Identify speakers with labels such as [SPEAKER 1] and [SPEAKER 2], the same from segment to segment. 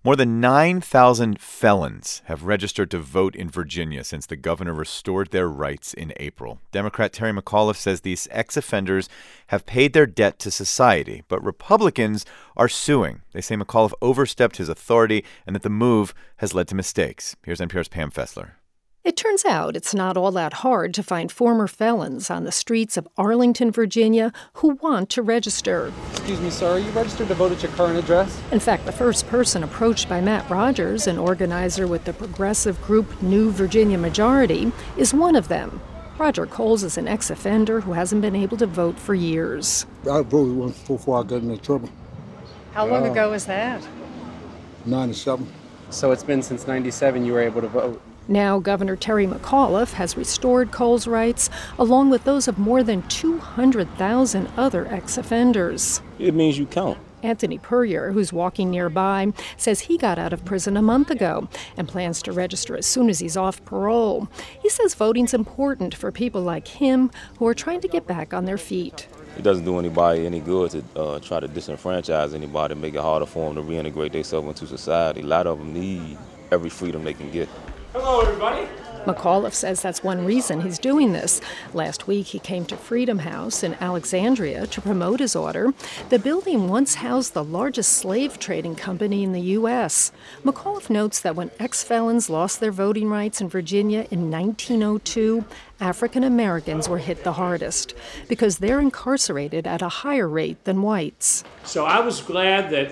[SPEAKER 1] More than 9,000 felons have registered to vote in Virginia since the governor restored their rights in April. Democrat Terry McAuliffe says these ex-offenders have paid their debt to society, but Republicans are suing. They say McAuliffe overstepped his authority and that the move has led to mistakes. Here's NPR's Pam Fessler.
[SPEAKER 2] It turns out it's not all that hard to find former felons on the streets of Arlington, Virginia, who want to register.
[SPEAKER 3] Excuse me, sir, are you registered to vote at your current address?
[SPEAKER 2] In fact, the first person approached by Matt Rogers, an organizer with the progressive group New Virginia Majority, is one of them. Roger Coles is an ex-offender who hasn't been able to vote for years.
[SPEAKER 4] I voted once before I got into trouble.
[SPEAKER 2] How long ago was that?
[SPEAKER 4] 97.
[SPEAKER 3] So it's been since 97 you were able to vote.
[SPEAKER 2] Now, Governor Terry McAuliffe has restored Coles' rights, along with those of more than 200,000 other ex-offenders.
[SPEAKER 5] It means you count.
[SPEAKER 2] Anthony Puryear, who's walking nearby, says he got out of prison a month ago and plans to register as soon as he's off parole. He says voting's important for people like him who are trying to get back on their feet.
[SPEAKER 5] It doesn't do anybody any good to try to disenfranchise anybody, make it harder for them to reintegrate themselves into society. A lot of them need every freedom they can get.
[SPEAKER 6] Hello, everybody.
[SPEAKER 2] McAuliffe says that's one reason he's doing this. Last week, he came to Freedom House in Alexandria to promote his order. The building once housed the largest slave trading company in the U.S. McAuliffe notes that when ex-felons lost their voting rights in Virginia in 1902, African Americans were hit the hardest because they're incarcerated at a higher rate than whites.
[SPEAKER 6] So I was glad that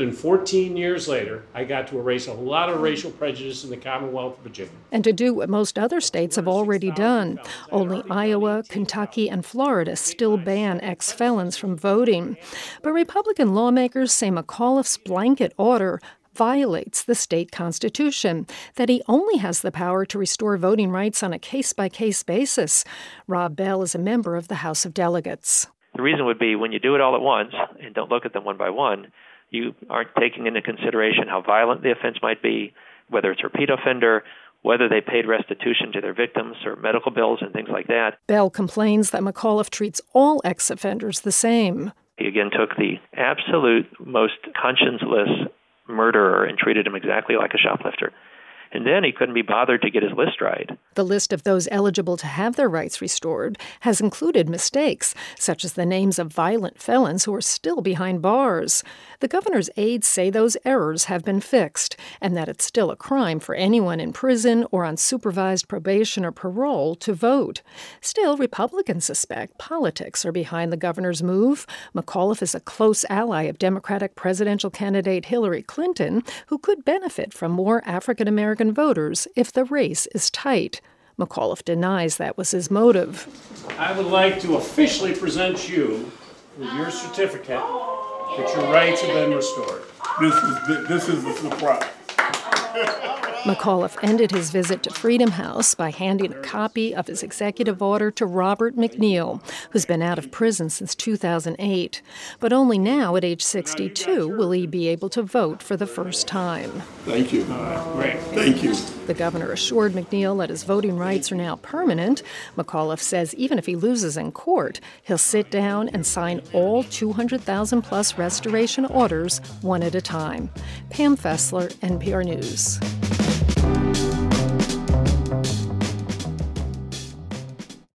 [SPEAKER 6] 114 years later, I got to erase a lot of racial prejudice in the Commonwealth of Virginia.
[SPEAKER 2] And to do what most other states have already done. Only Iowa, Kentucky, and Florida still ban ex-felons from voting. But Republican lawmakers say McAuliffe's blanket order violates the state constitution, that he only has the power to restore voting rights on a case-by-case basis. Rob Bell is a member of the House of Delegates.
[SPEAKER 7] The reason would be when you do it all at once and don't look at them one by one, you aren't taking into consideration how violent the offense might be, whether it's a repeat offender, whether they paid restitution to their victims or medical bills and things like that.
[SPEAKER 2] Bell complains that McAuliffe treats all ex-offenders the same.
[SPEAKER 7] He again took the absolute most conscienceless murderer and treated him exactly like a shoplifter. And then he couldn't be bothered to get his list right.
[SPEAKER 2] The list of those eligible to have their rights restored has included mistakes, such as the names of violent felons who are still behind bars. The governor's aides say those errors have been fixed, and that it's still a crime for anyone in prison or on supervised probation or parole to vote. Still, Republicans suspect politics are behind the governor's move. McAuliffe is a close ally of Democratic presidential candidate Hillary Clinton, who could benefit from more African-American voters if the race is tight. McAuliffe denies that was his motive.
[SPEAKER 6] I would like to officially present you with your certificate that your rights have been restored.
[SPEAKER 4] This is a surprise.
[SPEAKER 2] McAuliffe ended his visit to Freedom House by handing a copy of his executive order to Robert McNeil, who's been out of prison since 2008. But only now, at age 62, will he be able to vote for the first time.
[SPEAKER 4] Thank you.
[SPEAKER 6] Great.
[SPEAKER 4] Thank you.
[SPEAKER 2] The governor assured McNeil that his voting rights are now permanent. McAuliffe says even if he loses in court, he'll sit down and sign all 200,000-plus restoration orders one at a time. Pam Fessler, NPR News.